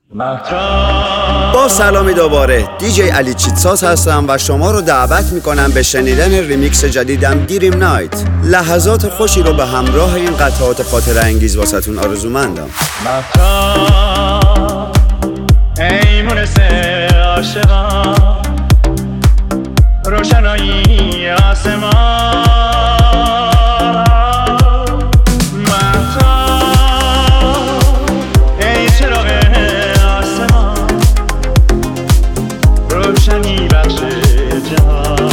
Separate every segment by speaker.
Speaker 1: با سلامی دوباره دیجی علی چیتساز هستم و شما رو دعوت میکنم به شنیدن ریمیکس جدیدم دیریم نایت. لحظات خوشی رو به همراه این قطعات خاطره انگیز واسهتون آرزومندم.
Speaker 2: ای مونس عاشقان روشنایی آسمان روشنی بخش جهان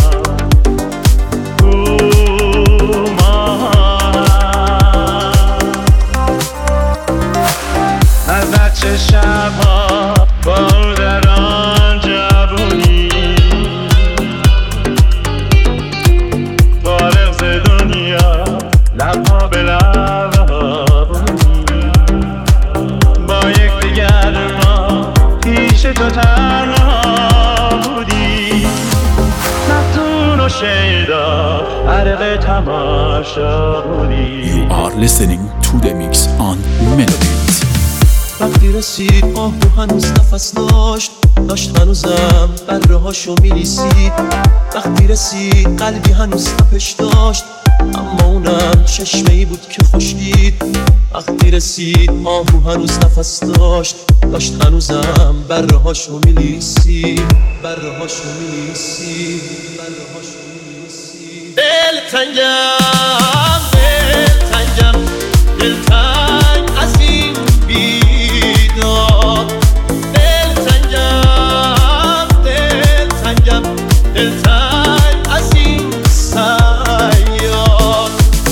Speaker 2: از بچه شبها با در آن جوونی فارغ ز دنیا لبها به لبانی با یک دیگر ما پیش تو تنها
Speaker 3: You are listening to the mix on Melobit.
Speaker 4: وقتی رسید آهو هنوز نفس داشت هنوزم برهاشو میلیسید. وقتی رسید قلبی هنوز تپش داشت اما اونم چشمه‌ای بود که خوش دید. وقتی رسید آهو هنوز نفس داشت هنوزم برهاشو میلیسید. دلتنگ از این بیداد. دلتنگم از این سیاد.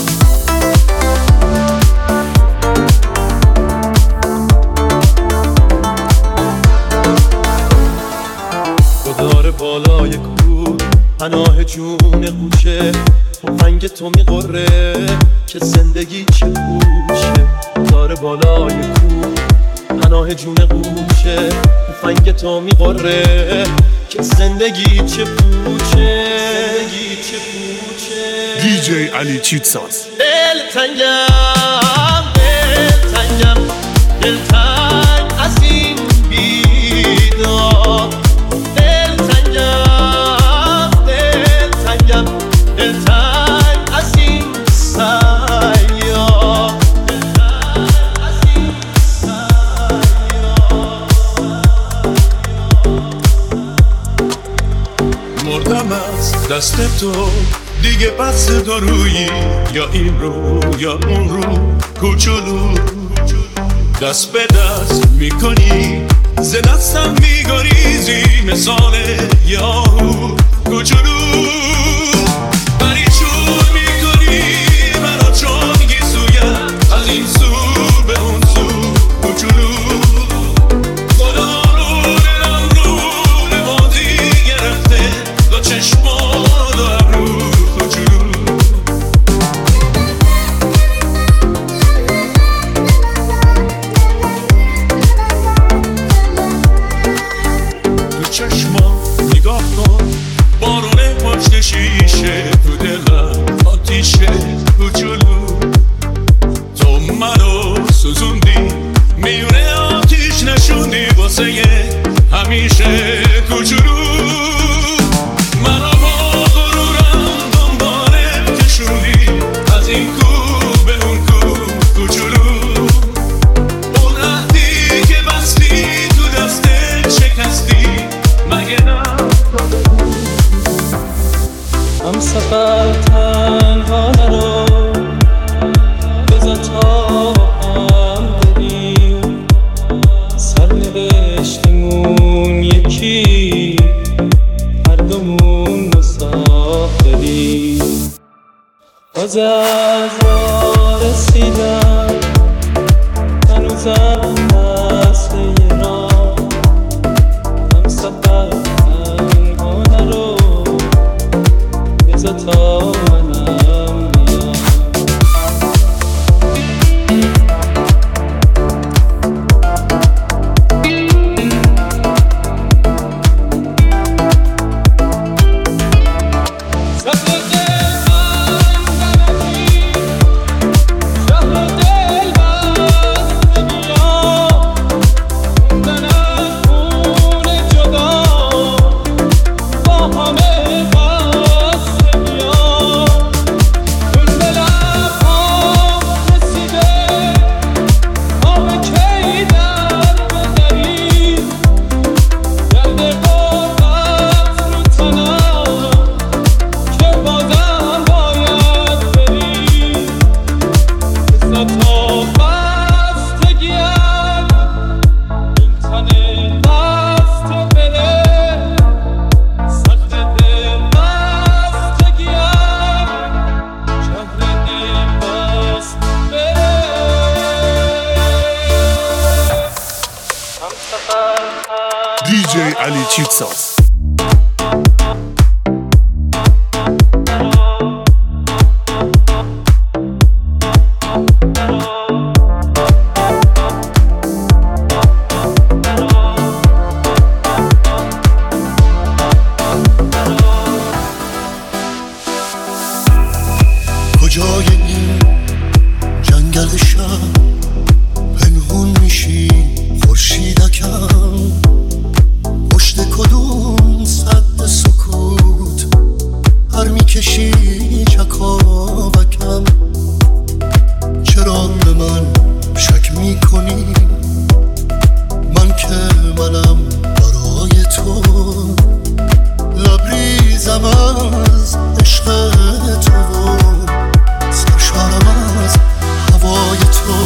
Speaker 4: گذار بالای کوه پناه جون قوچه تفنگ تو میقره که زندگی چه پوچه. داره بالای کوه پناه جون قوچه تفنگ تو میقره که زندگی چه پوچه.
Speaker 3: دیجی علی چیتساز.
Speaker 4: دلتنگم از این بیداد. دلتنگم از این سیاد.
Speaker 5: مردم از دست تو دیگه بس دارویی یا این رو یا اون رو کوچولو دست به دست میکنی ز دستم میگریزی مثال یاهو کوچولو پریشون میکنی منو چون گیسویم از این سو به اون سو کوچولو خدا رو دلم رو بازی گرفته دو چشما دو ابرو کوچولو. تو چشما نگاه کن بارونه پشت شیشه تو دلم آتیشه کوچولو. تو منو سوزوندی میونه آتیش نشوندی واسه همیشه کوچولو. منو با غرورم دنباله کشوندی از این کو به اون کو کوچولو. اون عهدی که بستی تو دستت شکستی مگه نه؟
Speaker 4: هم سفر تنها نرو بذار تا هم بریم سرنوشتمون یکی هر دومون مسافریم. باز از راه رسیدم هنوزم مثل یه راه. هم سفر تنها نرو بذار تا منم بیام.
Speaker 5: DJ علی چیتساز.
Speaker 4: کجای این جنگل شب پنهون میشی خورشیدکم، پشت کدوم سد سکوت هر میکشی چکاوکم. چرا به من شک میکنی؟ من که منم برای تو، لبریزم از عشق تو، سرشارم از هوای تو.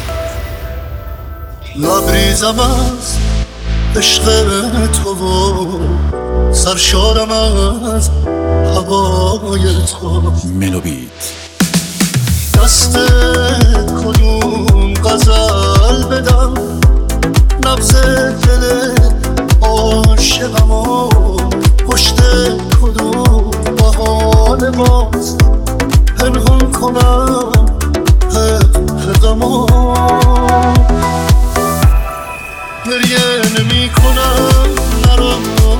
Speaker 4: لبریزم از عشق تو، سرشارم از هوای تو.
Speaker 3: ملوبیت
Speaker 4: دست کدوم غزل بدم، نبض دل عاشقمو، پشت کدوم بهانه باز پنهون کنم غمو. گریه نمی کنم نرو،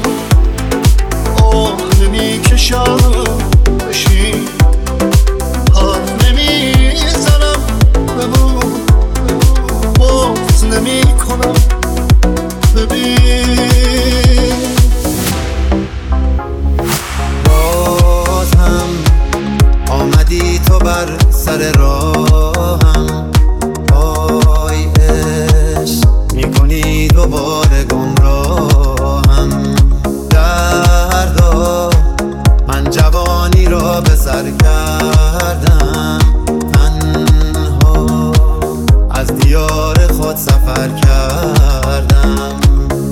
Speaker 4: آه نمی کشم بشین، حرف نمی زنم بگو، باز نمی کنم ببین.
Speaker 6: باز هم آمدی تو بر سر راهم، آی عشق میکنی دوباره گمراهم. دردا من جوانی را به سر کردم، تنها از دیار خود سفر کردم.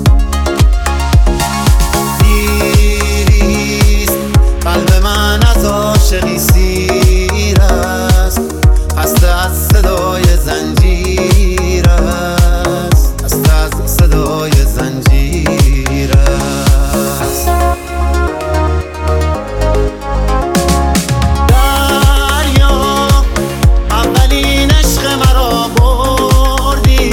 Speaker 6: دیریست قلب من از عاشقی سیر است، خسته از صدای زنجیر است، خسته از صدای زنجیر است. دریا اولین عشق مرا بردی،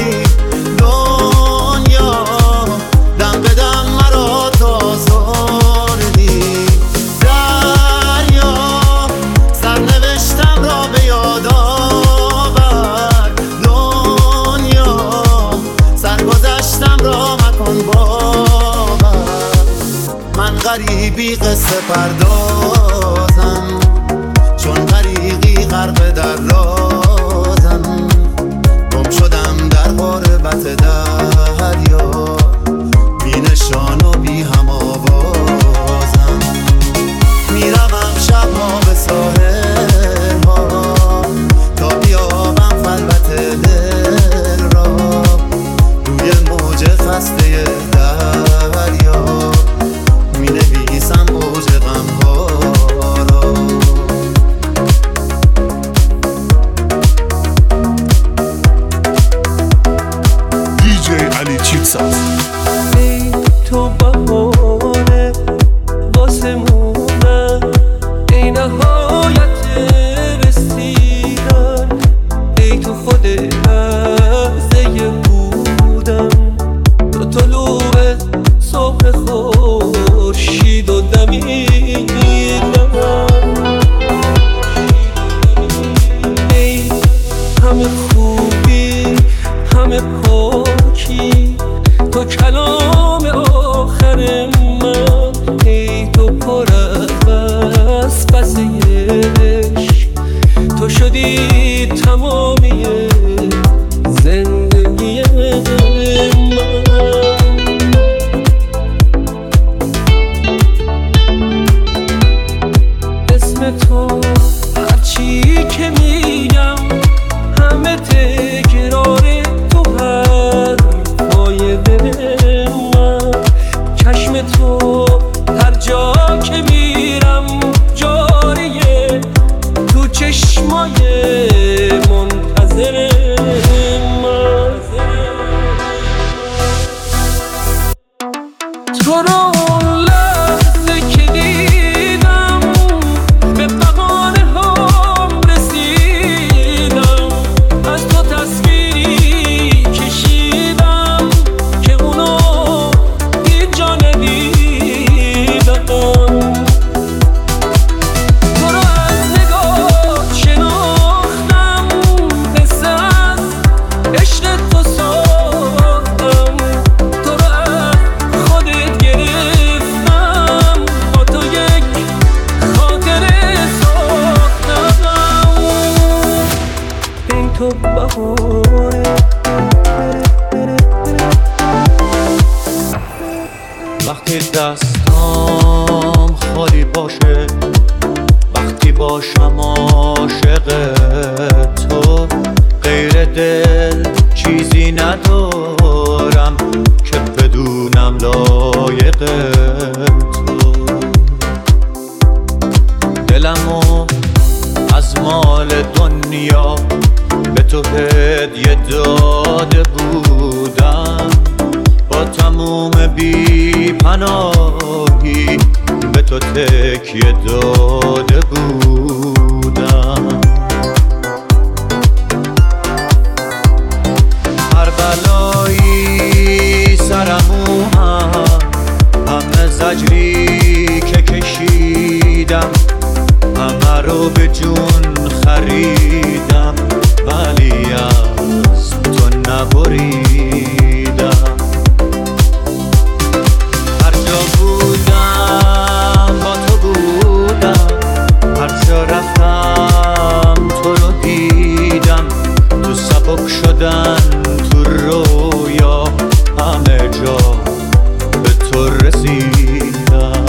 Speaker 6: دنیا دم به دم مرا تازردی. دریا سرنوشتم را به یاد آور، دنیا سرگذشتم را مکن باور. من غریبی قصه پردازم، چون غریقی غرق در رازم. گم شدم در غربت دریا، بی نشان و بی هم آوازم. میروم شبها به ساحل‌ها تا بیابم خلوت دل را، روی موج خسته دریا مینویسم اوج غم‌ها را.
Speaker 5: DJ علی چیتساز.
Speaker 4: ای تو بهانه واسه موندن، ای نهایت رسیدن، ای تو خود لحظه بودن، تو طلوع صبح خورشید و دمیدن. ای همه خوبی همه پاکی، تو کلام آخر من، ای تو پر از پس عشق، تو شدی تمامی زندگی من. اسم تو هرچی که میگم همه تکرار تو، حرفای دل من. چشم تو هر جا که میرم جاریه، تو چشمای
Speaker 7: تو رو لحظه که دیدم به بقانه هم رسیدم، از تو تصویری کشیدم که اونو هیچ جا ندیدم. تو رو از نگاه شناختم، قصه از عشق تو ساختم، تو رو از خودت گرفتم، با تو یک خاطره ساختم. ای تو بهاره
Speaker 4: وقتی دستام خالی باشه، وقتی باشم عاشق تو، غیر دل چیزی ندارم که بدونم لایق تو. دلمو از مال دنیا به تو هدیه داده بودم، با تموم بی پناهی به تو تکیه داده بودم. هر بلایی سرمو همه زجری که کشیدم، همه رو به جون خریدم، ولی از تو نبریدم. هر جا بودم با تو بودم، هر جا رفتم تو رو دیدم، تو سبک شدن تو رویا همه جا به تو رسیدم.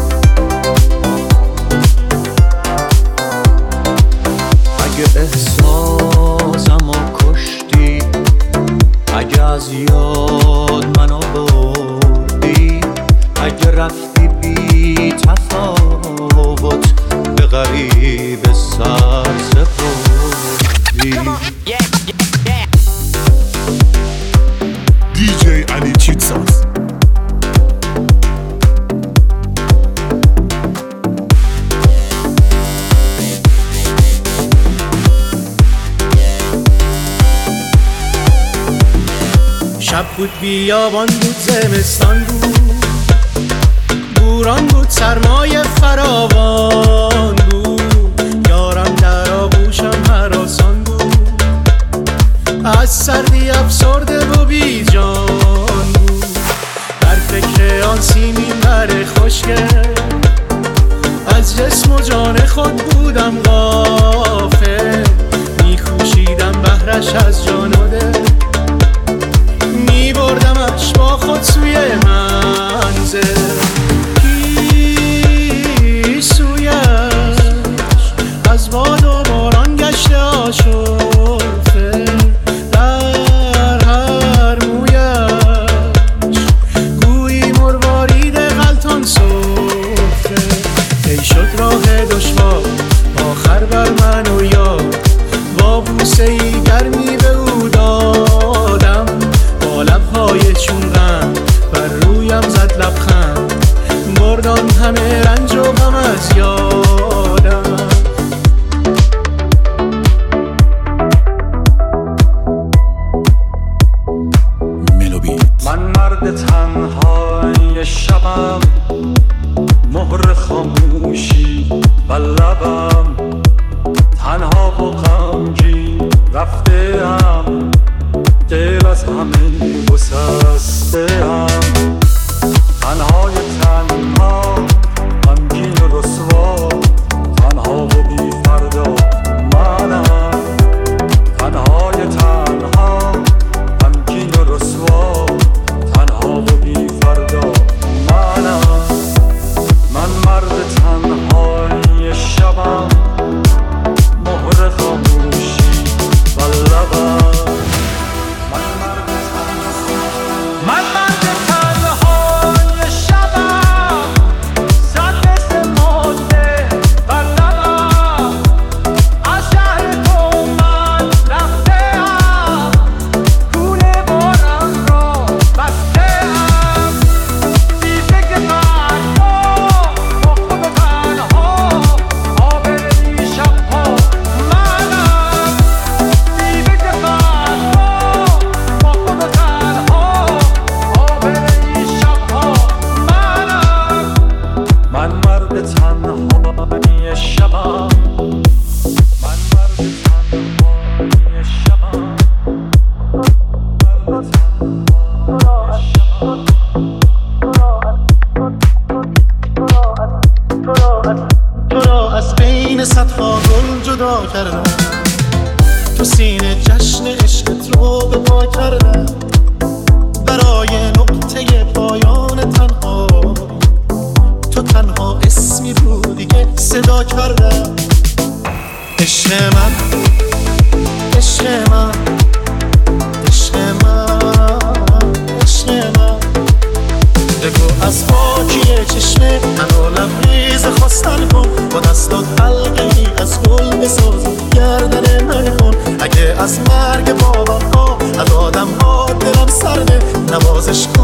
Speaker 4: اگه احساسمو کشتی، اگه از یاد منو بردی، اگه رفتی بی تفاوت به غریب سر سپردی.
Speaker 3: دیجی علی چیتساز.
Speaker 4: شب بود بیابان بود زمستان بود، بوران بود سرمایه فراوان بود، یارم در آغوشم هراسان بود، از سردی افسرده و بی جان بود، در فکر آن سیمین بر خوشگل، از جسم و جان خود بودم غافل، میکوشیدم بهرش از جان و دل، میبردمش با خود سوی منزل. پیش سویش از باد و باران گشته آشفته، در هر مویش گویی مروارید غلطان صفته. ای شد راه دشوار آخر بر من و یاد، با بوسه ای گرمی به او دادم، با لبهای چون غم بر رویم زد لبخند، بردان همه رنج و غم از یادم.
Speaker 2: من مرد تنهای شبم، مهر خاموشی و لبم، تنها و غمگین رفته‌ام، دل از همه گسسته‌ام، تنهای تنها، غمگین و رسوا، تنها و بی فردا منم، تنهای تنها، غمگین و رسوا، تنها و بی فردا منم.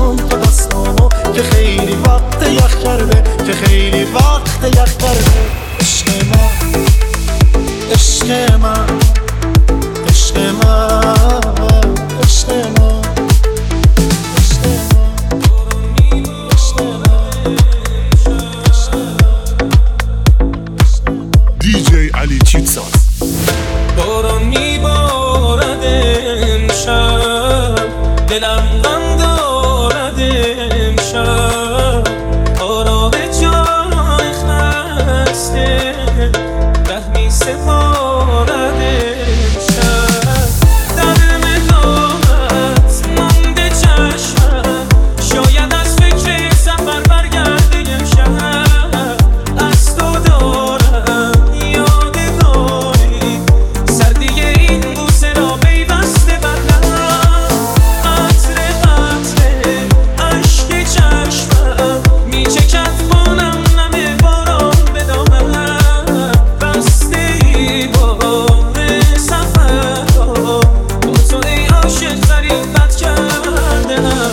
Speaker 4: کن تو دستامو که خیلی وقت یخ کرده، که خیلی وقت یخ کرده. عشق من، عشق من، عشق من، عشق من،
Speaker 3: DJ علی چیتساز.
Speaker 7: باران میبارد امشب، دلم غم دارد امشب، آرام جای خسته ره می سپارد امشب. در ملامت مانده چشمم، شاید از فکر سفر برگرده امشب. از تو دارم یادگاری، سردی این بوسه را پیوسته بر لب. قطره قطره اشک چشمم میچکد خونم نم باران به دامن. بسته ای بار سفر را با تو ای عاشق غریبت کرده‌ام.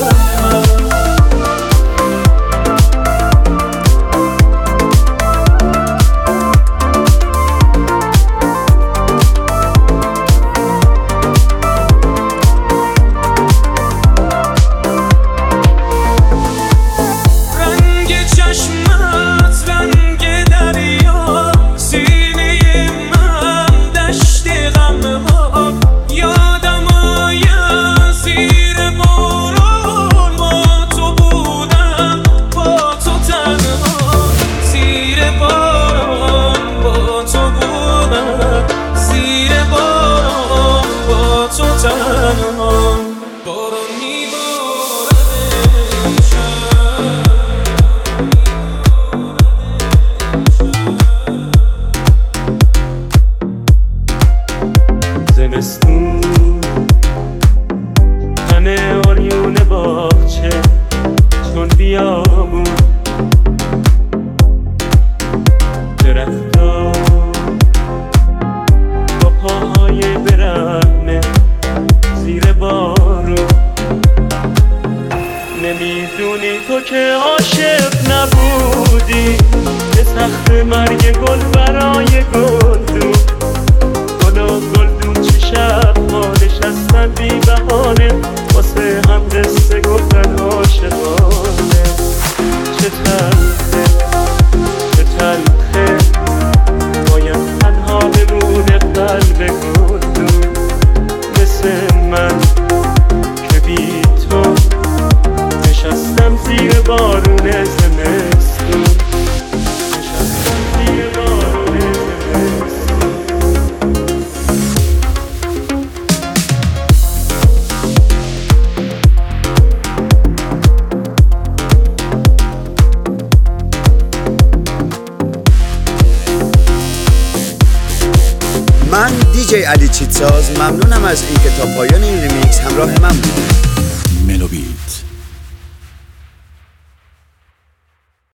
Speaker 7: رنگ چشمت رنگ دریا، سینه من دشت غم‌ها. یادم آید زیر باران با تو بودم، با تو تنها. زیر باران با تو بودم، زیر باران با تو تنها. باران میبارد امشب. زمستون همه آریون باغچه چون بیابون، درختا با پاهای برهنه زیر بارون. نمیدونی تو که عاشق نبودی، به تخت مرگ گل برای گلدون. گل و گلدون چه شب ها نشستن بی بهانه، واسه هم قصه گفتن عاشقانه. چه تلخه، چه تلخه، باید تنها بمونه قلب گلدون. مثل من که بی تو نشستم زیر بارون زمستون، نشستم زیر بارون زمستون.
Speaker 1: من دیجی علی چیتساز ممنونم از اینکه تا پایان این ریمیکس همراه من بودید.
Speaker 3: ملوبیت.